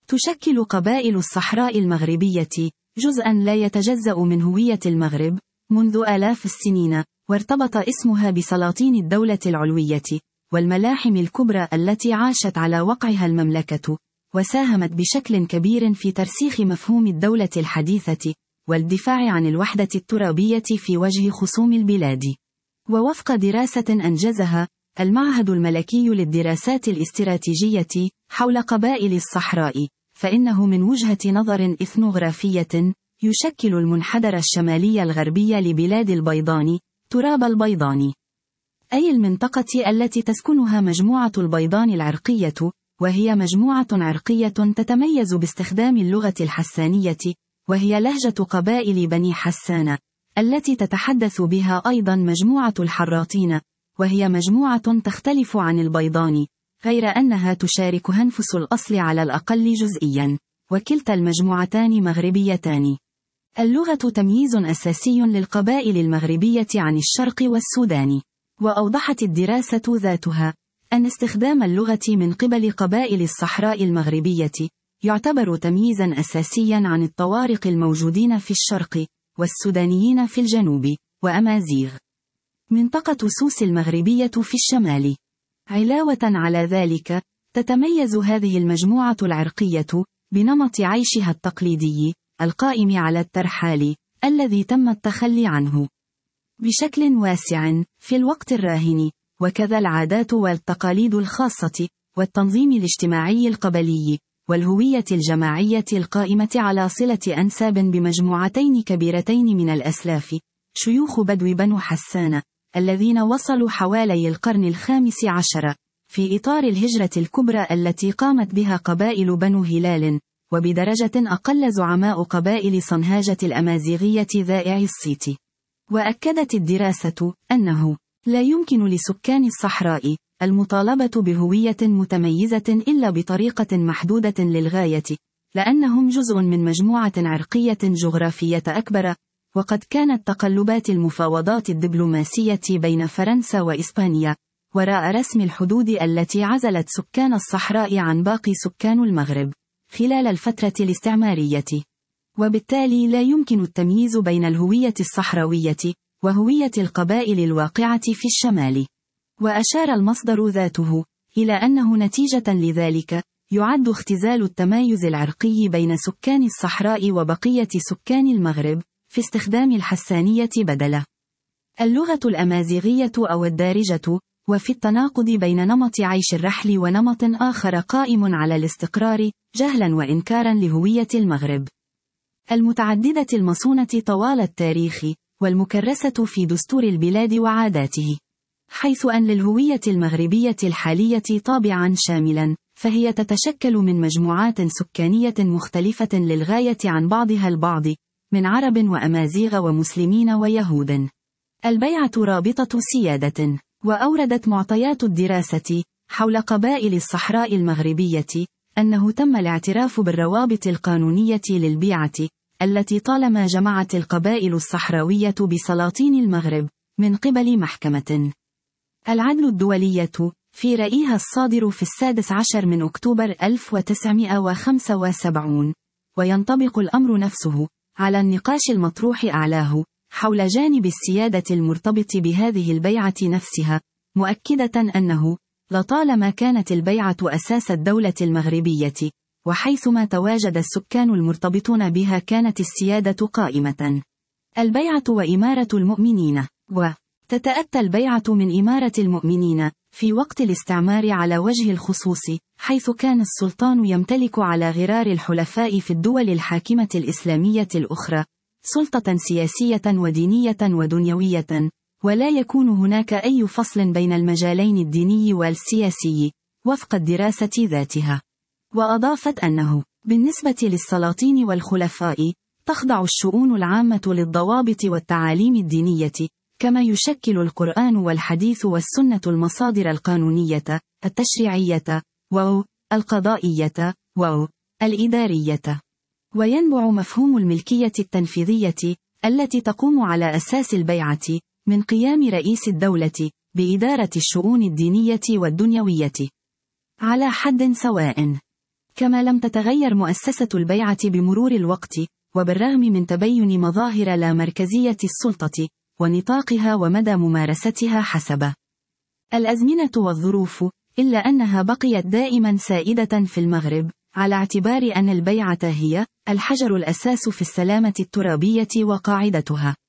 تشكل قبائل الصحراء المغربية جزءاً لا يتجزأ من هوية المغرب منذ آلاف السنين، وارتبط اسمها بسلاطين الدولة العلوية والملاحم الكبرى التي عاشت على وقعها المملكة، وساهمت بشكل كبير في ترسيخ مفهوم الدولة الحديثة والدفاع عن الوحدة الترابية في وجه خصوم البلاد. ووفق دراسة أنجزها المعهد الملكي للدراسات الاستراتيجية حول قبائل الصحراء، فإنه من وجهة نظر إثنوغرافية يشكل المنحدر الشمالي الغربي لبلاد البيضان تراب البيضان، أي المنطقة التي تسكنها مجموعة البيضان العرقية، وهي مجموعة عرقية تتميز باستخدام اللغة الحسانية، وهي لهجة قبائل بني حسان التي تتحدث بها أيضا مجموعة الحراطين، وهي مجموعة تختلف عن البيضان، غير أنها تشارك هنفس الأصل على الأقل جزئيا، وكلتا المجموعتان مغربيتان. اللغة تمييز أساسي للقبائل المغربية عن الشرق والسودان. وأوضحت الدراسة ذاتها أن استخدام اللغة من قبل قبائل الصحراء المغربية يعتبر تمييزا أساسيا عن الطوارق الموجودين في الشرق والسودانيين في الجنوب وأمازيغ. منطقة سوس المغربية في الشمال. علاوة على ذلك، تتميز هذه المجموعة العرقية بنمط عيشها التقليدي القائم على الترحال الذي تم التخلي عنه بشكل واسع في الوقت الراهن، وكذا العادات والتقاليد الخاصة والتنظيم الاجتماعي القبلي والهوية الجماعية القائمة على صلة أنساب بمجموعتين كبيرتين من الأسلاف، شيوخ بدو بنو حسان الذين وصلوا حوالي القرن الخامس عشر في إطار الهجرة الكبرى التي قامت بها قبائل بنو هلال، وبدرجة أقل زعماء قبائل صنهاجة الأمازيغية ذائع الصيت. وأكدت الدراسة أنه لا يمكن لسكان الصحراء المطالبة بهوية متميزة إلا بطريقة محدودة للغاية، لأنهم جزء من مجموعة عرقية جغرافية أكبر. وقد كانت تقلبات المفاوضات الدبلوماسية بين فرنسا وإسبانيا وراء رسم الحدود التي عزلت سكان الصحراء عن باقي سكان المغرب خلال الفترة الاستعمارية، وبالتالي لا يمكن التمييز بين الهوية الصحراوية وهوية القبائل الواقعة في الشمال. وأشار المصدر ذاته إلى أنه نتيجة لذلك يعد اختزال التمايز العرقي بين سكان الصحراء وبقية سكان المغرب في استخدام الحسانية بدل اللغة الأمازيغية أو الدارجة، وفي التناقض بين نمط عيش الرحل ونمط آخر قائم على الاستقرار جهلا وإنكارا لهوية المغرب المتعددة المصونة طوال التاريخ والمكرسة في دستور البلاد وعاداته، حيث أن للهوية المغربية الحالية طابعا شاملا، فهي تتشكل من مجموعات سكانية مختلفة للغاية عن بعضها البعض من عرب وأمازيغ ومسلمين ويهود. البيعة رابطة سيادة. وأوردت معطيات الدراسة حول قبائل الصحراء المغربية أنه تم الاعتراف بالروابط القانونية للبيعة التي طالما جمعت القبائل الصحراوية بسلاطين المغرب من قبل محكمة العدل الدولية في رأيها الصادر في 16 من أكتوبر 1975، وينطبق الأمر نفسه على النقاش المطروح أعلاه حول جانب السيادة المرتبط بهذه البيعة نفسها، مؤكدة أنه لطالما كانت البيعة أساس الدولة المغربية، وحيثما تواجد السكان المرتبطون بها كانت السيادة قائمة. البيعة وإمارة المؤمنين. وتتأتى البيعة من إمارة المؤمنين في وقت الاستعمار على وجه الخصوص، حيث كان السلطان يمتلك على غرار الحلفاء في الدول الحاكمة الإسلامية الأخرى سلطة سياسية ودينية ودنيوية، ولا يكون هناك أي فصل بين المجالين الديني والسياسي وفق الدراسة ذاتها. وأضافت أنه بالنسبة للسلاطين والخلفاء تخضع الشؤون العامة للضوابط والتعاليم الدينية، كما يشكل القرآن والحديث والسنة المصادر القانونية التشريعية والقضائية والإدارية. وينبع مفهوم الملكية التنفيذية التي تقوم على أساس البيعة من قيام رئيس الدولة بإدارة الشؤون الدينية والدنيوية على حد سواء. كما لم تتغير مؤسسة البيعة بمرور الوقت، وبالرغم من تبين مظاهر لا مركزية السلطة، ونطاقها ومدى ممارستها حسب الأزمنة والظروف، إلا أنها بقيت دائما سائدة في المغرب، على اعتبار أن البيعة هي الحجر الأساس في السلامة الترابية وقاعدتها.